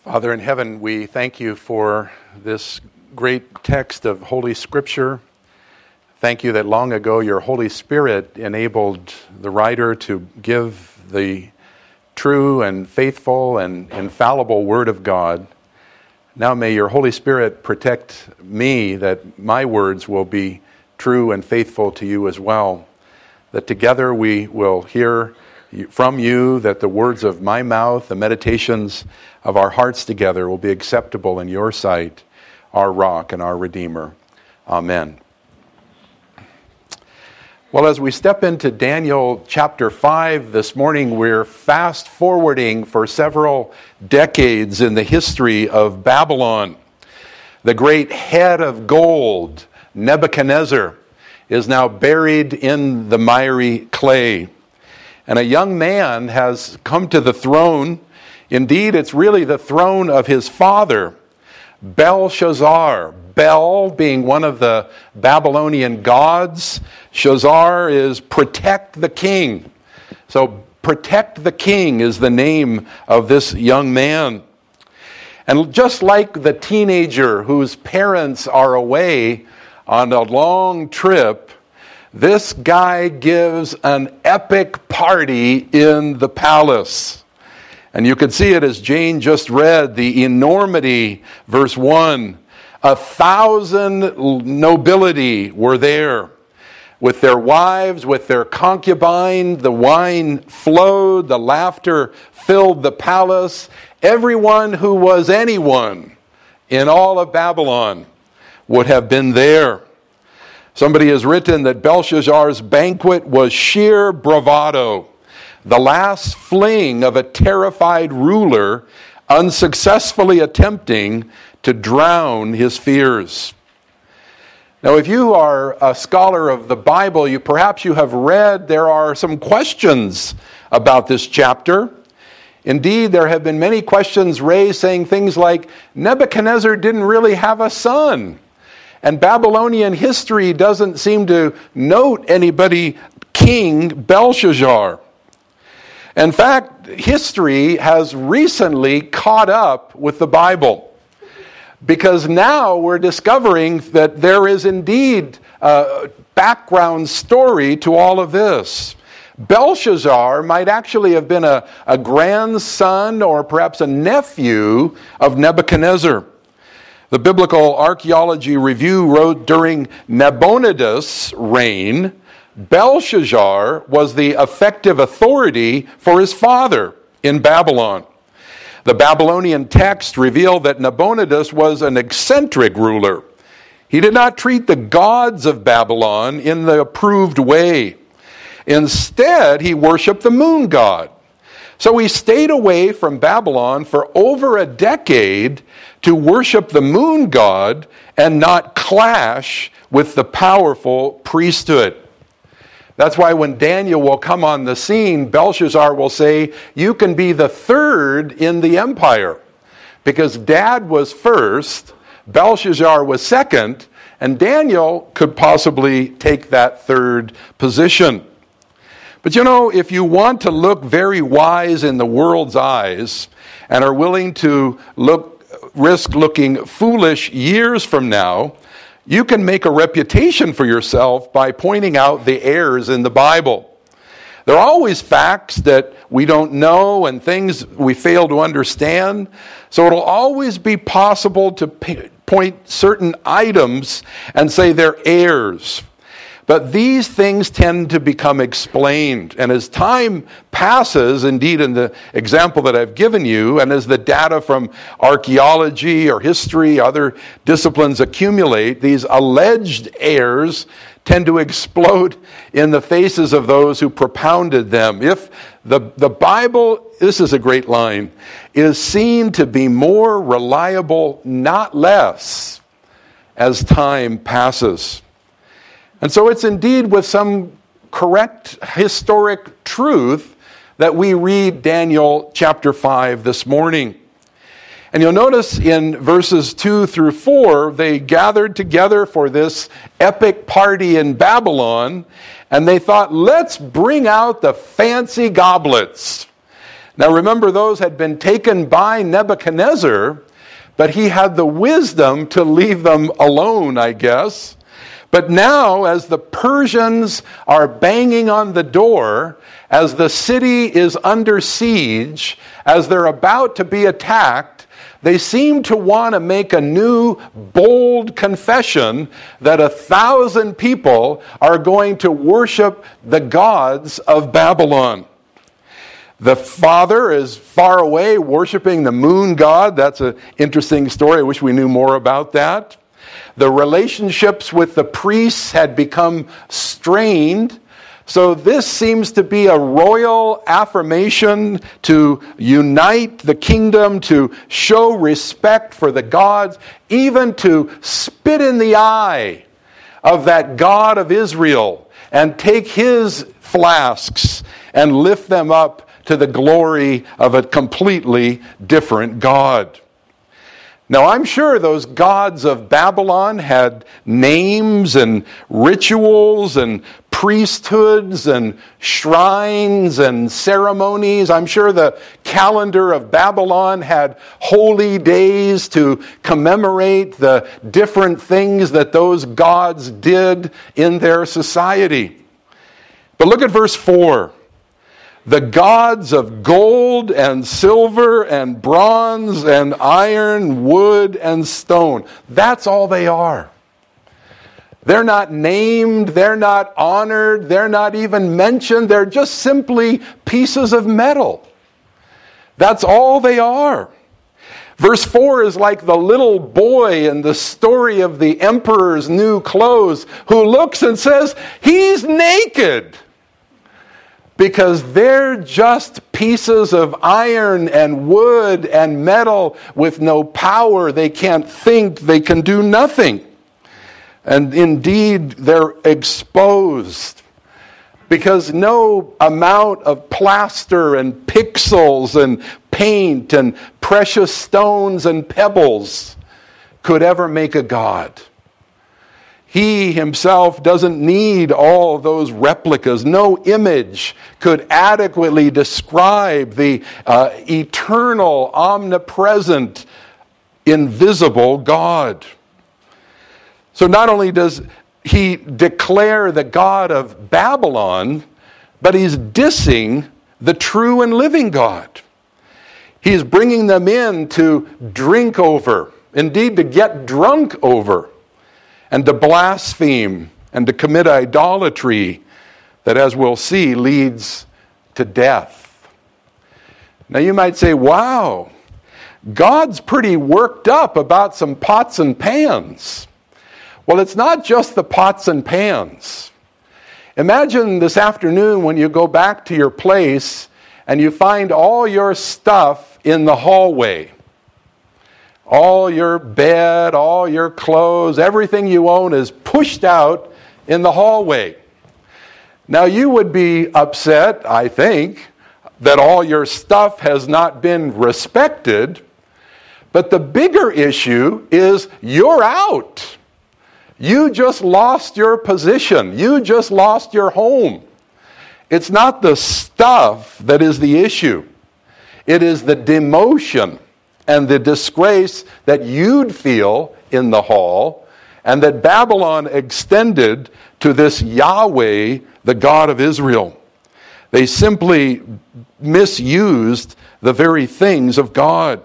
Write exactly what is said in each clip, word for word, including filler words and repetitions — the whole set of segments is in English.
Father in heaven, we thank you for this great text of Holy Scripture. Thank you that long ago your Holy Spirit enabled the writer to give the true and faithful and infallible Word of God. Now may your Holy Spirit protect me that my words will be true and faithful to you as well. That together we will hear from you, that the words of my mouth, the meditations of our hearts together will be acceptable in your sight, our rock and our Redeemer. Amen. Well, as we step into Daniel chapter five this morning, we're fast forwarding for several decades in the history of Babylon. The great head of gold, Nebuchadnezzar, is now buried in the miry clay. And a young man has come to the throne. Indeed, it's really the throne of his father, Belshazzar. Bel being one of the Babylonian gods. Shazar is protect the king. So protect the king is the name of this young man. And just like the teenager whose parents are away on a long trip, this guy gives an epic party in the palace. And you can see it as Jane just read, the enormity, verse one. A thousand nobility were there, with their wives, with their concubine. The wine flowed, the laughter filled the palace. Everyone who was anyone in all of Babylon would have been there. Somebody has written that Belshazzar's banquet was sheer bravado, the last fling of a terrified ruler unsuccessfully attempting to drown his fears. Now, if you are a scholar of the Bible, you perhaps you have read there are some questions about this chapter. Indeed, there have been many questions raised saying things like, Nebuchadnezzar didn't really have a son. And Babylonian history doesn't seem to note anybody King Belshazzar. In fact, history has recently caught up with the Bible, because now we're discovering that there is indeed a background story to all of this. Belshazzar might actually have been a, a grandson or perhaps a nephew of Nebuchadnezzar. The Biblical Archaeology Review wrote during Nabonidus' reign, Belshazzar was the effective authority for his father in Babylon. The Babylonian text revealed that Nabonidus was an eccentric ruler. He did not treat the gods of Babylon in the approved way. Instead, he worshiped the moon god. So he stayed away from Babylon for over a decade to worship the moon god and not clash with the powerful priesthood. That's why when Daniel will come on the scene, Belshazzar will say, you can be the third in the empire. Because dad was first, Belshazzar was second, and Daniel could possibly take that third position. But you know, if you want to look very wise in the world's eyes and are willing to look, risk looking foolish years from now, you can make a reputation for yourself by pointing out the errors in the Bible. There are always facts that we don't know and things we fail to understand, so it'll always be possible to p- point certain items and say they're errors. But these things tend to become explained. And as time passes, indeed in the example that I've given you, and as the data from archaeology or history, other disciplines accumulate, these alleged errors tend to explode in the faces of those who propounded them. If the, the Bible, this is a great line, is seen to be more reliable, not less, as time passes. And so it's indeed with some correct historic truth that we read Daniel chapter five this morning. And you'll notice in verses two through four, they gathered together for this epic party in Babylon, and they thought, let's bring out the fancy goblets. Now remember, those had been taken by Nebuchadnezzar, but he had the wisdom to leave them alone, I guess. But now, as the Persians are banging on the door, as the city is under siege, as they're about to be attacked, they seem to want to make a new, bold confession that a thousand people are going to worship the gods of Babylon. The father is far away worshiping the moon god. That's an interesting story. I wish we knew more about that. The relationships with the priests had become strained. So this seems to be a royal affirmation to unite the kingdom, to show respect for the gods, even to spit in the eye of that God of Israel and take his flasks and lift them up to the glory of a completely different God. Now, I'm sure those gods of Babylon had names and rituals and priesthoods and shrines and ceremonies. I'm sure the calendar of Babylon had holy days to commemorate the different things that those gods did in their society. But look at verse four. The gods of gold and silver and bronze and iron, wood and stone. That's all they are. They're not named, they're not honored, they're not even mentioned. They're just simply pieces of metal. That's all they are. Verse four is like the little boy in the story of the emperor's new clothes who looks and says, "He's naked." Because they're just pieces of iron and wood and metal with no power. They can't think. They can do nothing. And indeed, they're exposed. Because no amount of plaster and pixels and paint and precious stones and pebbles could ever make a god. He himself doesn't need all those replicas. No image could adequately describe the uh, eternal, omnipresent, invisible God. So not only does he declare the God of Babylon, but he's dissing the true and living God. He's bringing them in to drink over, indeed to get drunk over, and to blaspheme, and to commit idolatry that, as we'll see, leads to death. Now you might say, wow, God's pretty worked up about some pots and pans. Well, it's not just the pots and pans. Imagine this afternoon when you go back to your place and you find all your stuff in the hallway. All your bed, all your clothes, everything you own is pushed out in the hallway. Now you would be upset, I think, that all your stuff has not been respected. But the bigger issue is you're out. You just lost your position. You just lost your home. It's not the stuff that is the issue. It is the demotion and the disgrace that you'd feel in the hall, and that Babylon extended to this Yahweh, the God of Israel. They simply misused the very things of God.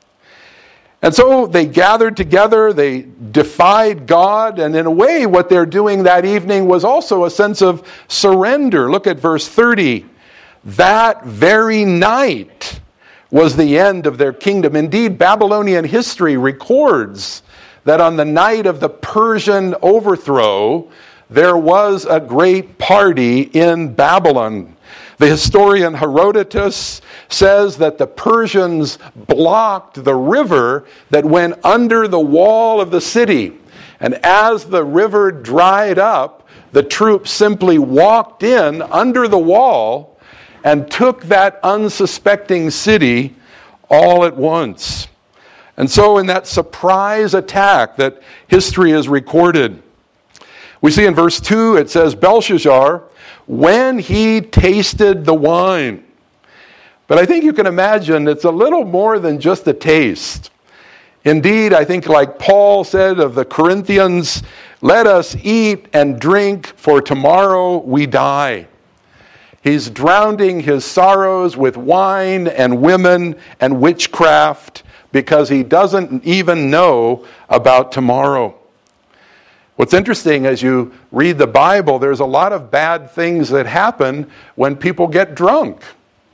And so they gathered together, they defied God, and in a way what they're doing that evening was also a sense of surrender. Look at verse thirty. That very night was the end of their kingdom. Indeed, Babylonian history records that on the night of the Persian overthrow, there was a great party in Babylon. The historian Herodotus says that the Persians blocked the river that went under the wall of the city. And as the river dried up, the troops simply walked in under the wall and took that unsuspecting city all at once. And so in that surprise attack that history has recorded, we see in verse two, it says, Belshazzar, when he tasted the wine. But I think you can imagine it's a little more than just a taste. Indeed, I think like Paul said of the Corinthians, let us eat and drink, for tomorrow we die. He's drowning his sorrows with wine and women and witchcraft because he doesn't even know about tomorrow. What's interesting as you read the Bible, there's a lot of bad things that happen when people get drunk.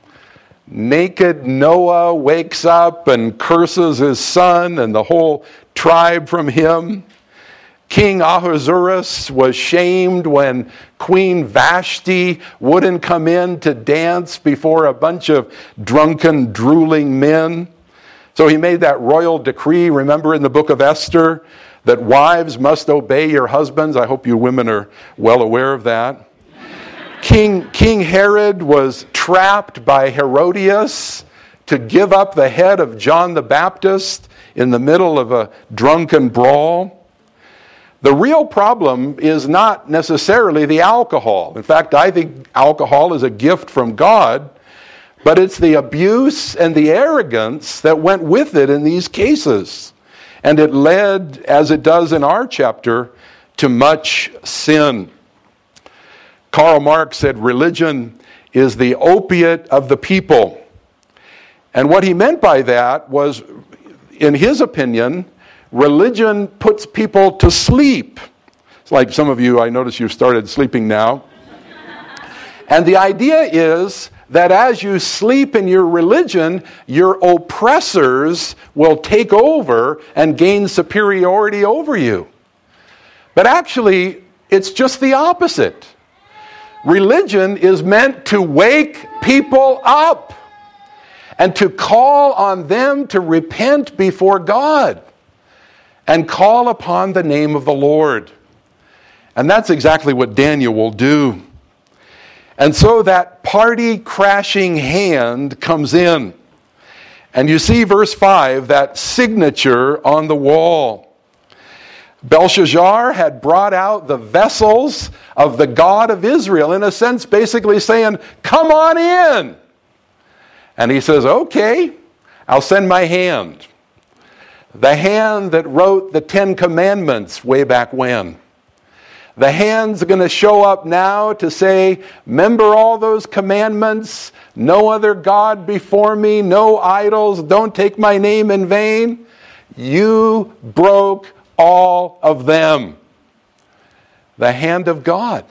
Naked Noah wakes up and curses his son and the whole tribe from him. King Ahasuerus was shamed when Queen Vashti wouldn't come in to dance before a bunch of drunken, drooling men. So he made that royal decree, remember in the book of Esther, that wives must obey your husbands. I hope you women are well aware of that. King, King Herod was trapped by Herodias to give up the head of John the Baptist in the middle of a drunken brawl. The real problem is not necessarily the alcohol. In fact, I think alcohol is a gift from God, but it's the abuse and the arrogance that went with it in these cases. And it led, as it does in our chapter, to much sin. Karl Marx said religion is the opiate of the people. And what he meant by that was, in his opinion, religion puts people to sleep. It's like some of you, I notice you've started sleeping now. And the idea is that as you sleep in your religion, your oppressors will take over and gain superiority over you. But actually, it's just the opposite. Religion is meant to wake people up and to call on them to repent before God and call upon the name of the Lord. And that's exactly what Daniel will do. And so that party-crashing hand comes in. And you see verse five, that signature on the wall. Belshazzar had brought out the vessels of the God of Israel, in a sense basically saying, come on in. And he says, okay, I'll send my hand. The hand that wrote the Ten Commandments way back when. The hand's going to show up now to say, remember all those commandments? No other God before me, no idols, don't take my name in vain. You broke all of them. The hand of God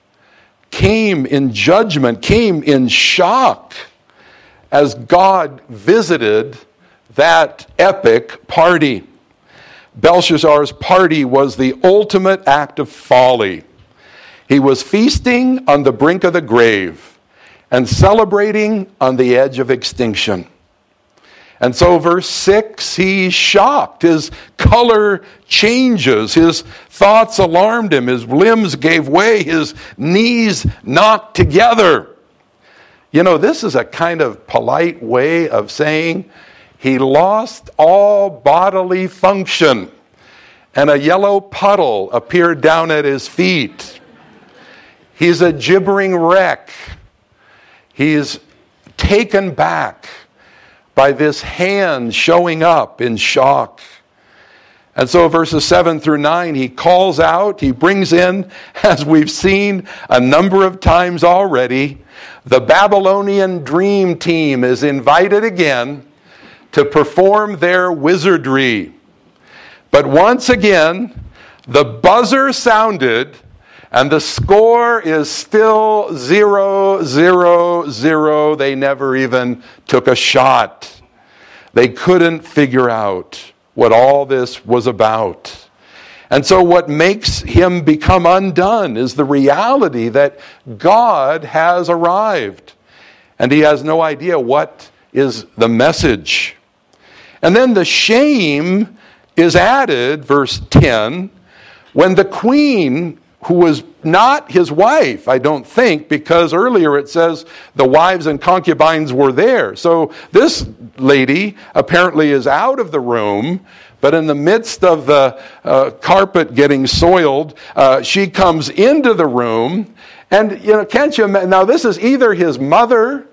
came in judgment, came in shock as God visited that epic party. Belshazzar's party was the ultimate act of folly. He was feasting on the brink of the grave and celebrating on the edge of extinction. And so verse six, he's shocked. His color changes. His thoughts alarmed him. His limbs gave way. His knees knocked together. You know, this is a kind of polite way of saying he lost all bodily function, and a yellow puddle appeared down at his feet. He's a gibbering wreck. He's taken back by this hand showing up in shock. And so verses seven through nine, he calls out, he brings in, as we've seen a number of times already, the Babylonian dream team is invited again to perform their wizardry. But once again, the buzzer sounded, and the score is still zero, zero, zero. They never even took a shot. They couldn't figure out what all this was about. And so what makes him become undone is the reality that God has arrived. And he has no idea what is the message. And then the shame is added, verse ten, when the queen, who was not his wife, I don't think, because earlier it says the wives and concubines were there. So this lady apparently is out of the room, but in the midst of the uh, carpet getting soiled, uh, she comes into the room. And, you know, can't you imagine? Now, this is either his mother,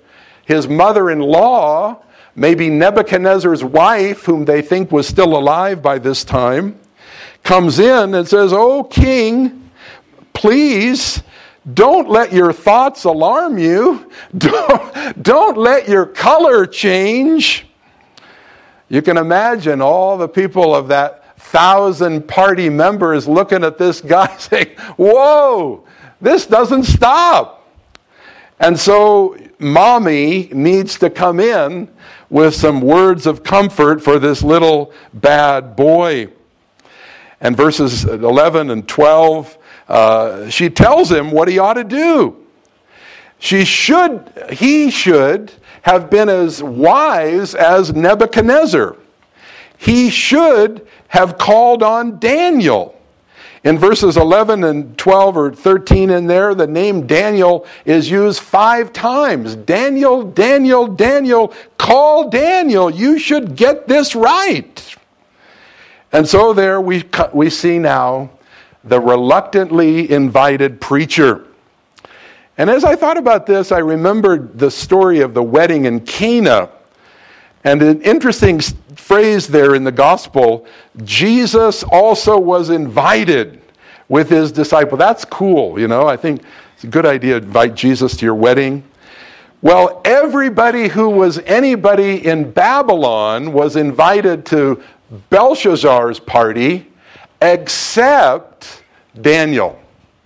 His mother-in-law, maybe Nebuchadnezzar's wife, whom they think was still alive by this time, comes in and says, "Oh, king, please, don't let your thoughts alarm you. Don't, don't let your color change." You can imagine all the people of that thousand party members looking at this guy saying, "Whoa, this doesn't stop." And so mommy needs to come in with some words of comfort for this little bad boy. And verses eleven and twelve, uh, she tells him what he ought to do. She should, he should have been as wise as Nebuchadnezzar. He should have called on Daniel. In verses eleven and twelve or thirteen in there, the name Daniel is used five times. Daniel, Daniel, Daniel, call Daniel. You should get this right. And so there we, we see now the reluctantly invited preacher. And as I thought about this, I remembered the story of the wedding in Cana. And an interesting phrase there in the gospel, Jesus also was invited with his disciple. That's cool, you know. I think it's a good idea to invite Jesus to your wedding. Well, everybody who was anybody in Babylon was invited to Belshazzar's party except Daniel.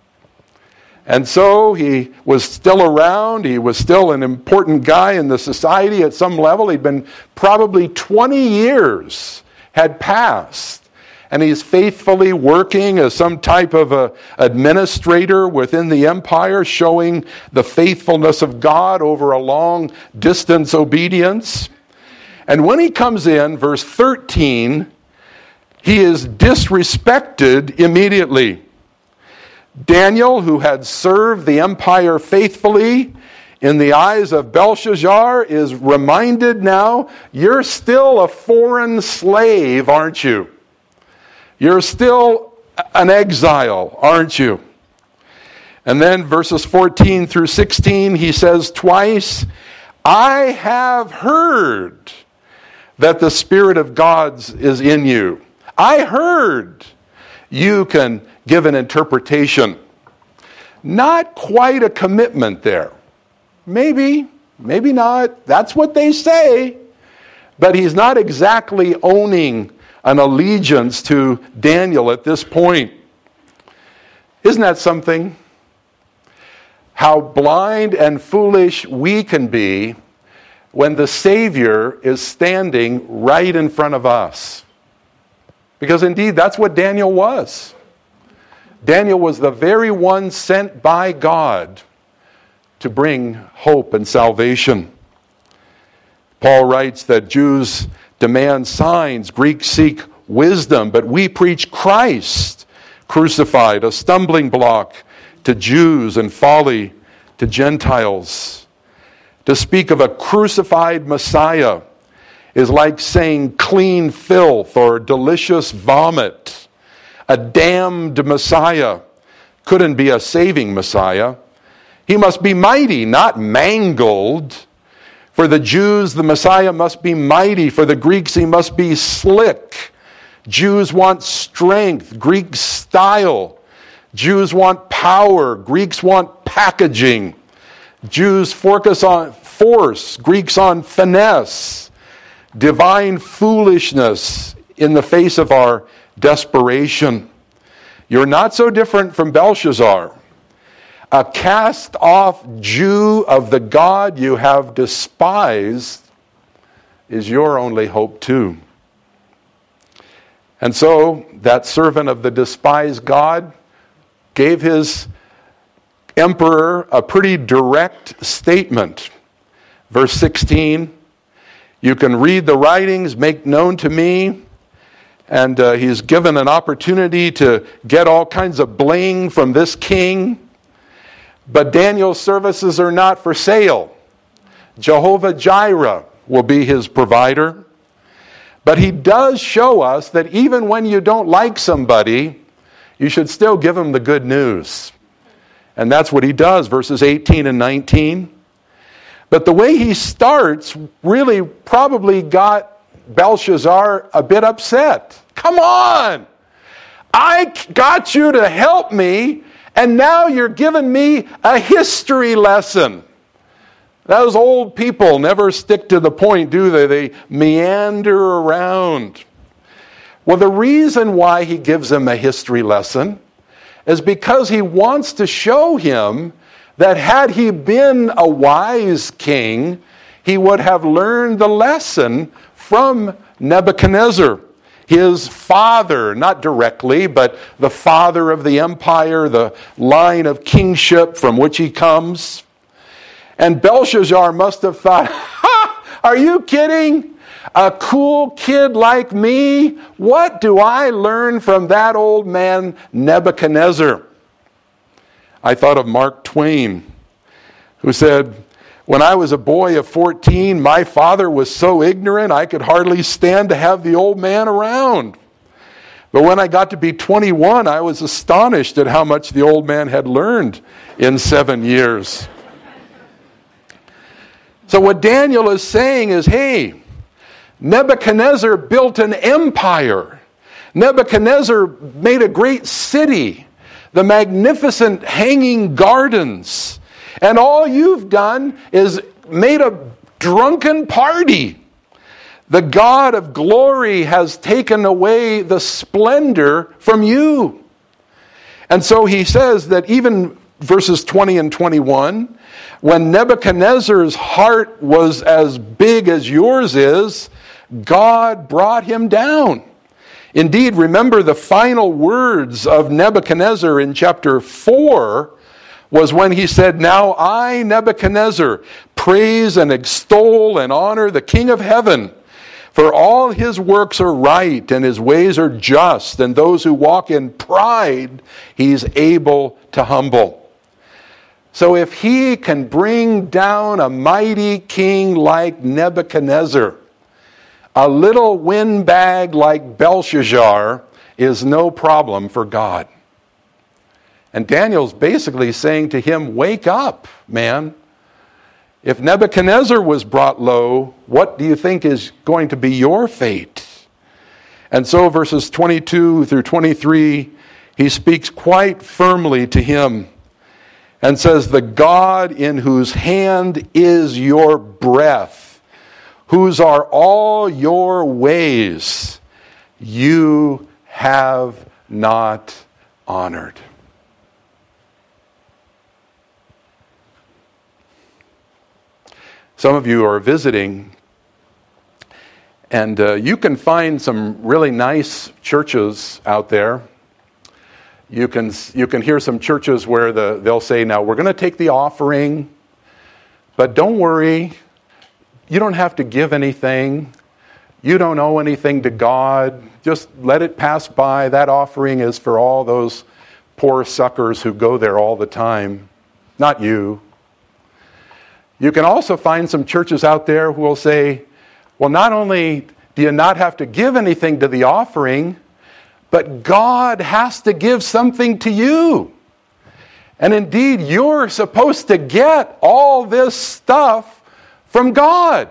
And so he was still around. He was still an important guy in the society at some level. He'd been probably twenty years had passed. And he's faithfully working as some type of a administrator within the empire, showing the faithfulness of God over a long distance obedience. And when he comes in, verse thirteen, he is disrespected immediately. Daniel, who had served the empire faithfully in the eyes of Belshazzar, is reminded now, you're still a foreign slave, aren't you? You're still an exile, aren't you? And then verses fourteen through sixteen, he says twice, I have heard that the Spirit of God is in you. I heard you can give an interpretation. Not quite a commitment there. Maybe, maybe not. That's what they say. But he's not exactly owning an allegiance to Daniel at this point. Isn't that something? How blind and foolish we can be when the Savior is standing right in front of us. Because indeed, that's what Daniel was. Daniel was the very one sent by God to bring hope and salvation. Paul writes that Jews demand signs, Greeks seek wisdom, but we preach Christ crucified, a stumbling block to Jews and folly to Gentiles. To speak of a crucified Messiah is like saying clean filth or delicious vomit. A damned Messiah couldn't be a saving Messiah. He must be mighty, not mangled. For the Jews, the Messiah must be mighty. For the Greeks, he must be slick. Jews want strength, Greeks style. Jews want power, Greeks want packaging. Jews focus on force, Greeks on finesse. Divine foolishness in the face of our desperation. You're not so different from Belshazzar. A cast-off Jew of the God you have despised is your only hope too. And so that servant of the despised God gave his emperor a pretty direct statement. Verse sixteen, you can read the writings, make known to me. And uh, he's given an opportunity to get all kinds of bling from this king. But Daniel's services are not for sale. Jehovah Jireh will be his provider. But he does show us that even when you don't like somebody, you should still give them the good news. And that's what he does, verses eighteen and nineteen. But the way he starts really probably got Belshazzar a bit upset. Come on! I got you to help me, and now you're giving me a history lesson. Those old people never stick to the point, do they? They meander around. Well, the reason why he gives him a history lesson is because he wants to show him that had he been a wise king, he would have learned the lesson from Nebuchadnezzar, his father, not directly, but the father of the empire, the line of kingship from which he comes. And Belshazzar must have thought, ha! Are you kidding? A cool kid like me? What do I learn from that old man Nebuchadnezzar? I thought of Mark Twain, who said, when I was a boy of fourteen, my father was so ignorant I could hardly stand to have the old man around. But when I got to be twenty-one, I was astonished at how much the old man had learned in seven years. So what Daniel is saying is, hey, Nebuchadnezzar built an empire. Nebuchadnezzar made a great city, the magnificent hanging gardens. And all you've done is made a drunken party. The God of glory has taken away the splendor from you. And so he says that even verses twenty and twenty-one, when Nebuchadnezzar's heart was as big as yours is, God brought him down. Indeed, remember the final words of Nebuchadnezzar in chapter four was when he said, now I, Nebuchadnezzar, praise and extol and honor the King of heaven. For all his works are right and his ways are just, and those who walk in pride he's able to humble. So if he can bring down a mighty king like Nebuchadnezzar, a little windbag like Belshazzar is no problem for God. And Daniel's basically saying to him, wake up, man. If Nebuchadnezzar was brought low, what do you think is going to be your fate? And so verses twenty-two through twenty-three, he speaks quite firmly to him and says, the God in whose hand is your breath, whose are all your ways, you have not honored. Some of you are visiting, and uh, you can find some really nice churches out there. You can you can hear some churches where the they'll say, now we're going to take the offering, but don't worry, you don't have to give anything. You don't owe anything to God. Just let it pass by. That offering is for all those poor suckers who go there all the time, not you. You can also find some churches out there who will say, well, not only do you not have to give anything to the offering, but God has to give something to you. And indeed, you're supposed to get all this stuff from God.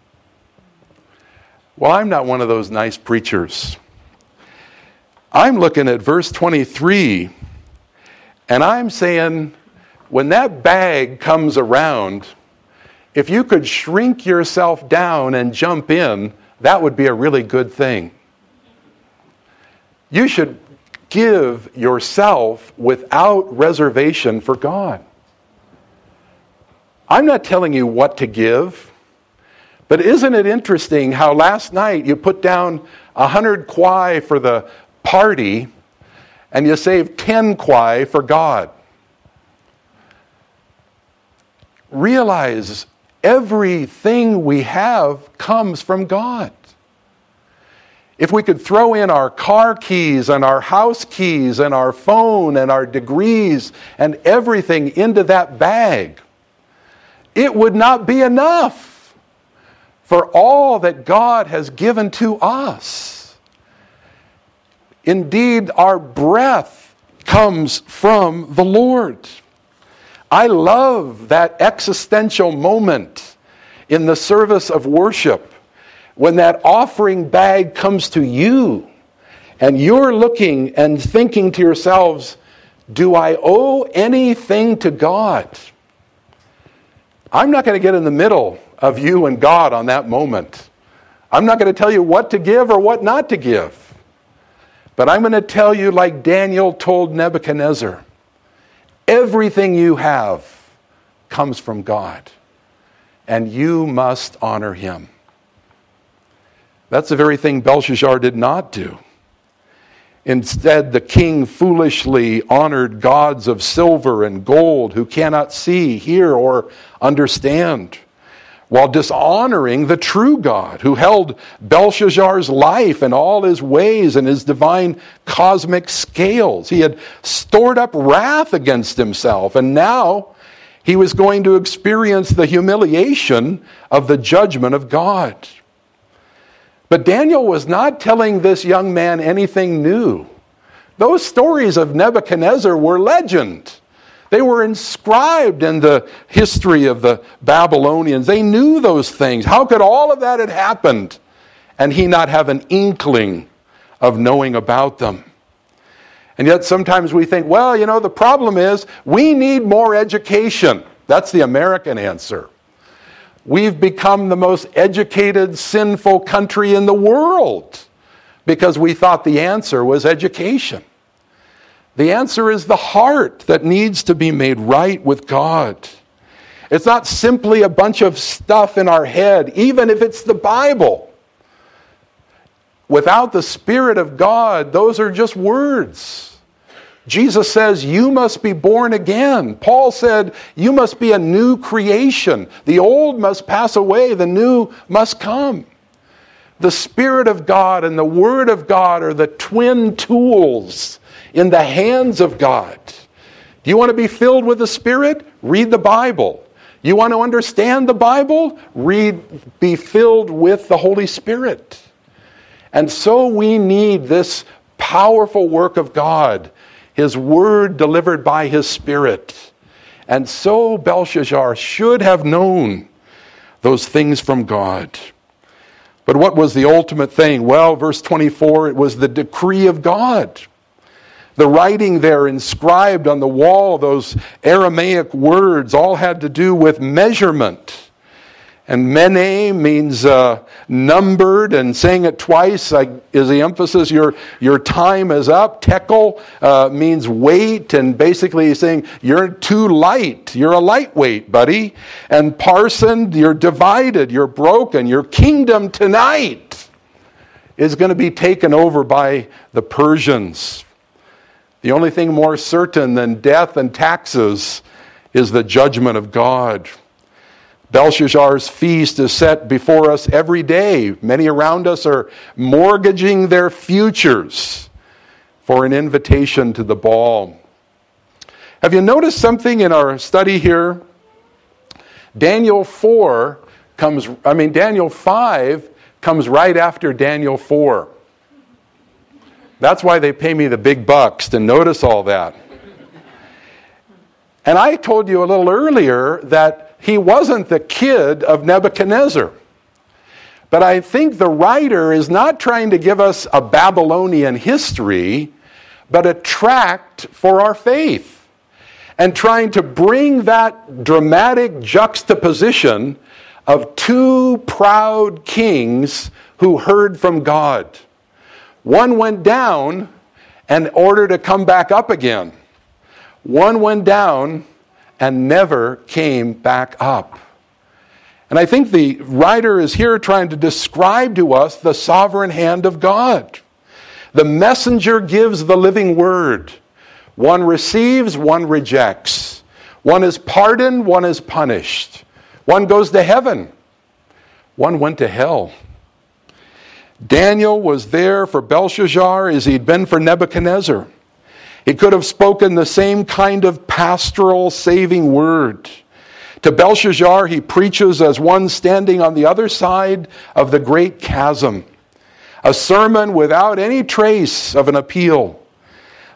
Well, I'm not one of those nice preachers. I'm looking at verse twenty-three, and I'm saying, when that bag comes around, if you could shrink yourself down and jump in, that would be a really good thing. You should give yourself without reservation for God. I'm not telling you what to give, but isn't it interesting how last night you put down a hundred kwai for the party and you saved ten kwai for God? Realize everything we have comes from God. If we could throw in our car keys and our house keys and our phone and our degrees and everything into that bag, it would not be enough for all that God has given to us. Indeed, our breath comes from the Lord. I love that existential moment in the service of worship when that offering bag comes to you and you're looking and thinking to yourselves, do I owe anything to God? I'm not going to get in the middle of you and God on that moment. I'm not going to tell you what to give or what not to give. But I'm going to tell you, like Daniel told Nebuchadnezzar, everything you have comes from God, and you must honor him. That's the very thing Belshazzar did not do. Instead, the king foolishly honored gods of silver and gold who cannot see, hear, or understand, while dishonoring the true God who held Belshazzar's life and all his ways and his divine cosmic scales. He had stored up wrath against himself, and now he was going to experience the humiliation of the judgment of God. But Daniel was not telling this young man anything new. Those stories of Nebuchadnezzar were legend. They were inscribed in the history of the Babylonians. They knew those things. How could all of that have happened and he not have an inkling of knowing about them? And yet sometimes we think, well, you know, the problem is we need more education. That's the American answer. We've become the most educated, sinful country in the world because we thought the answer was education. The answer is the heart that needs to be made right with God. It's not simply a bunch of stuff in our head, even if it's the Bible. Without the Spirit of God, those are just words. Jesus says, you must be born again. Paul said, you must be a new creation. The old must pass away, the new must come. The Spirit of God and the Word of God are the twin tools in the hands of God. Do you want to be filled with the Spirit? Read the Bible. You want to understand the Bible? Read, be filled with the Holy Spirit. And so we need this powerful work of God, His Word delivered by His Spirit. And so Belshazzar should have known those things from God. But what was the ultimate thing? Well, verse twenty-four, it was the decree of God. The writing there inscribed on the wall, those Aramaic words, all had to do with measurement. And mene means uh, numbered, and saying it twice like, is the emphasis, your, your time is up. Tekel uh, means weight, and basically he's saying, you're too light. You're a lightweight, buddy. And parson, you're divided. You're broken. Your kingdom tonight is going to be taken over by the Persians. The only thing more certain than death and taxes is the judgment of God. Belshazzar's feast is set before us every day. Many around us are mortgaging their futures for an invitation to the ball. Have you noticed something in our study here? Daniel four comes, I mean, Daniel five comes right after Daniel four. That's why they pay me the big bucks to notice all that. And I told you a little earlier that he wasn't the kid of Nebuchadnezzar. But I think the writer is not trying to give us a Babylonian history, but a tract for our faith. And trying to bring that dramatic juxtaposition of two proud kings who heard from God. One went down in order to come back up again. One went down and never came back up. And I think the writer is here trying to describe to us the sovereign hand of God. The messenger gives the living word. One receives, one rejects. One is pardoned, one is punished. One goes to heaven. One went to hell. Daniel was there for Belshazzar as he'd been for Nebuchadnezzar. He could have spoken the same kind of pastoral saving word. To Belshazzar, he preaches as one standing on the other side of the great chasm. A sermon without any trace of an appeal.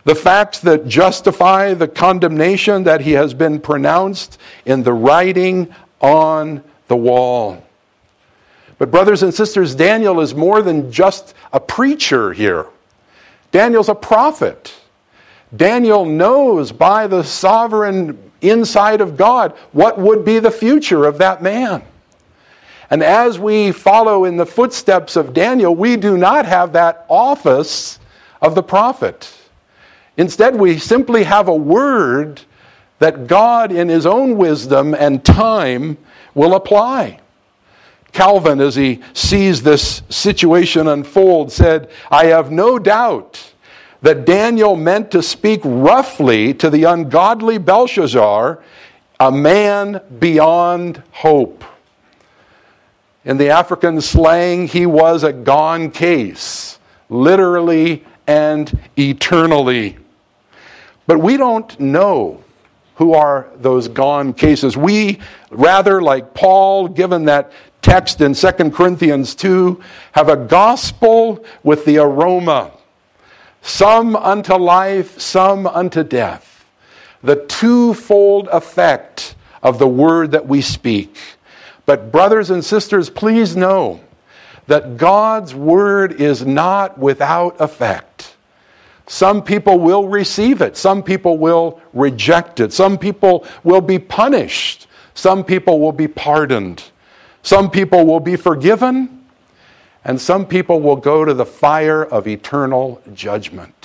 the facts that justify the condemnation that he has been pronounced in the writing on the wall. But brothers and sisters, Daniel is more than just a preacher here. Daniel's a prophet. Daniel knows by the sovereign insight of God what would be the future of that man. And as we follow in the footsteps of Daniel, we do not have that office of the prophet. Instead, we simply have a word that God, in his own wisdom and time, will apply. Calvin, as he sees this situation unfold, said, "I have no doubt that Daniel meant to speak roughly to the ungodly Belshazzar, a man beyond hope." In the African slang, he was a gone case, literally and eternally. But we don't know who are those gone cases. We, rather like Paul, given that text in Second Corinthians two, have a gospel with the aroma. Some unto life, some unto death. The twofold effect of the word that we speak. But brothers and sisters, please know that God's word is not without effect. Some people will receive it. Some people will reject it. Some people will be punished. Some people will be pardoned. Some people will be forgiven. And some people will go to the fire of eternal judgment.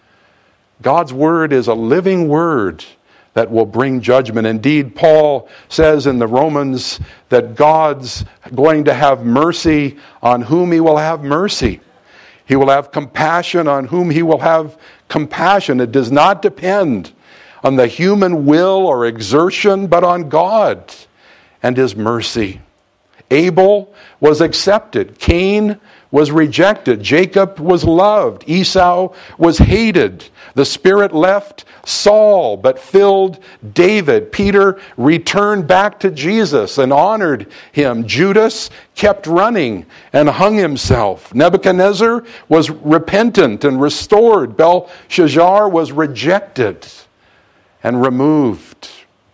God's word is a living word that will bring judgment. Indeed, Paul says in the Romans that God's going to have mercy on whom he will have mercy. He will have compassion on whom he will have compassion. It does not depend on the human will or exertion, but on God and his mercy. Abel was accepted. Cain was rejected. Jacob was loved. Esau was hated. The Spirit left Saul, but filled David. Peter returned back to Jesus and honored him. Judas kept running and hung himself. Nebuchadnezzar was repentant and restored. Belshazzar was rejected and removed.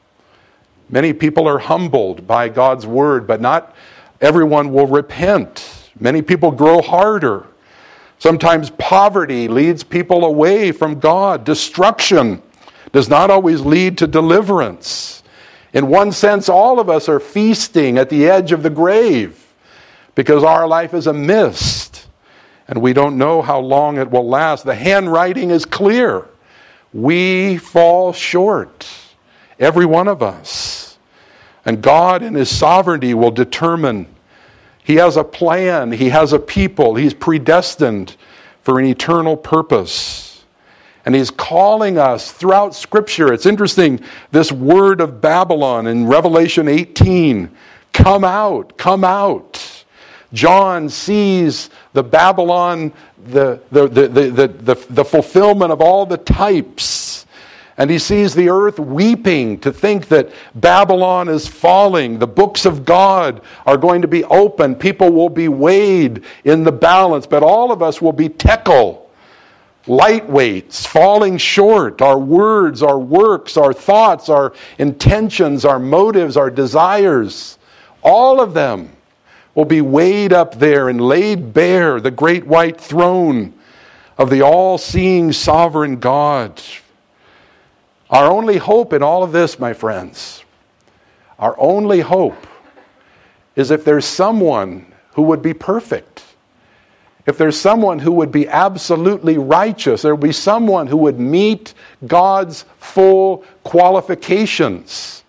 Many people are humbled by God's word, but not everyone will repent. Many people grow harder. Sometimes poverty leads people away from God. Destruction does not always lead to deliverance. In one sense, all of us are feasting at the edge of the grave because our life is a mist and we don't know how long it will last. The handwriting is clear. We fall short, every one of us. And God in his sovereignty will determine. He has a plan. He has a people. He's predestined for an eternal purpose. And he's calling us throughout Scripture. It's interesting, this word of Babylon in Revelation eighteen. Come out, come out. John sees the Babylon, the, the, the, the, the, the, the fulfillment of all the types. And he sees the earth weeping to think that Babylon is falling. The books of God are going to be opened. People will be weighed in the balance. But all of us will be tekel, lightweights, falling short. Our words, our works, our thoughts, our intentions, our motives, our desires, all of them will be weighed up there and laid bare, the great white throne of the all-seeing sovereign God. Our only hope in all of this, my friends, our only hope is if there's someone who would be perfect, if there's someone who would be absolutely righteous, there would be someone who would meet God's full qualifications.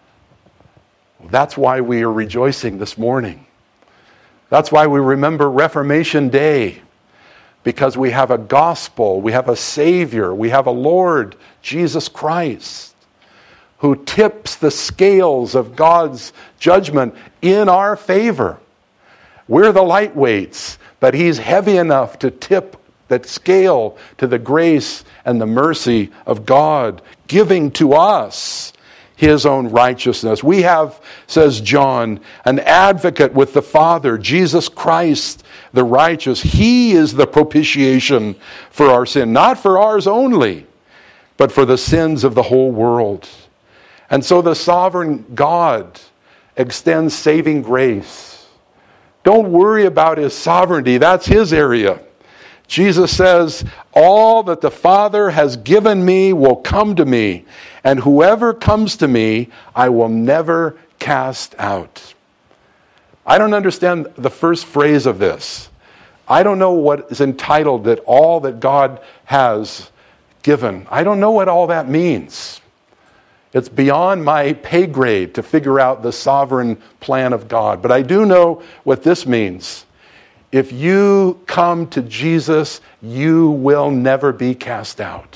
That's why we are rejoicing this morning. That's why we remember Reformation Day. Because we have a gospel, we have a Savior, we have a Lord, Jesus Christ, who tips the scales of God's judgment in our favor. We're the lightweights, but he's heavy enough to tip that scale to the grace and the mercy of God, giving to us his own righteousness. We have, says John, an advocate with the Father, Jesus Christ, the righteous. He is the propitiation for our sin, not for ours only, but for the sins of the whole world. And so the sovereign God extends saving grace. Don't worry about his sovereignty. That's his area. Jesus says, all that the Father has given me will come to me, and whoever comes to me, I will never cast out. I don't understand the first phrase of this. I don't know what is entitled that all that God has given. I don't know what all that means. It's beyond my pay grade to figure out the sovereign plan of God. But I do know what this means. If you come to Jesus, you will never be cast out.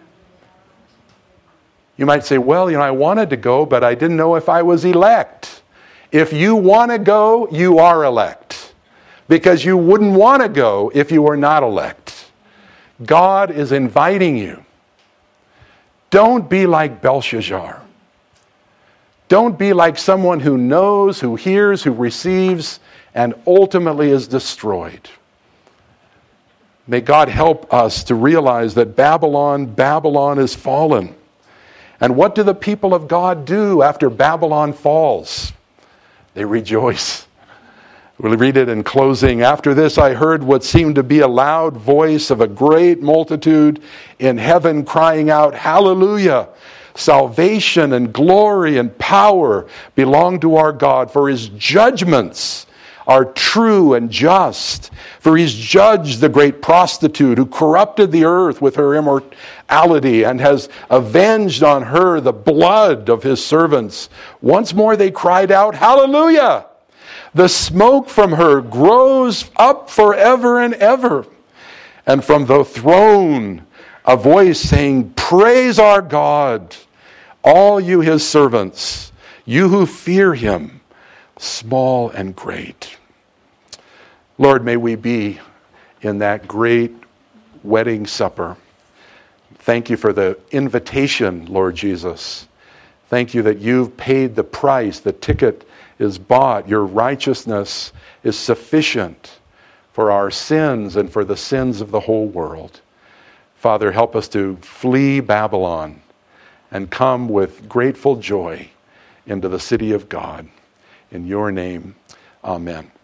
You might say, well, you know, I wanted to go, but I didn't know if I was elect. If you want to go, you are elect. Because you wouldn't want to go if you were not elect. God is inviting you. Don't be like Belshazzar. Don't be like someone who knows, who hears, who receives, and ultimately is destroyed. May God help us to realize that Babylon, Babylon is fallen. And what do the people of God do after Babylon falls? They rejoice. We'll read it in closing. After this, I heard what seemed to be a loud voice of a great multitude in heaven crying out, Hallelujah! Salvation and glory and power belong to our God, for his judgments are true and just. For he's judged the great prostitute who corrupted the earth with her immorality and has avenged on her the blood of his servants. Once more they cried out, Hallelujah! The smoke from her grows up forever and ever. And from the throne a voice saying, Praise our God, all you his servants, you who fear him, small and great. Lord, may we be in that great wedding supper. Thank you for the invitation, Lord Jesus. Thank you that you've paid the price. The ticket is bought. Your righteousness is sufficient for our sins and for the sins of the whole world. Father, help us to flee Babylon and come with grateful joy into the city of God. In your name, amen.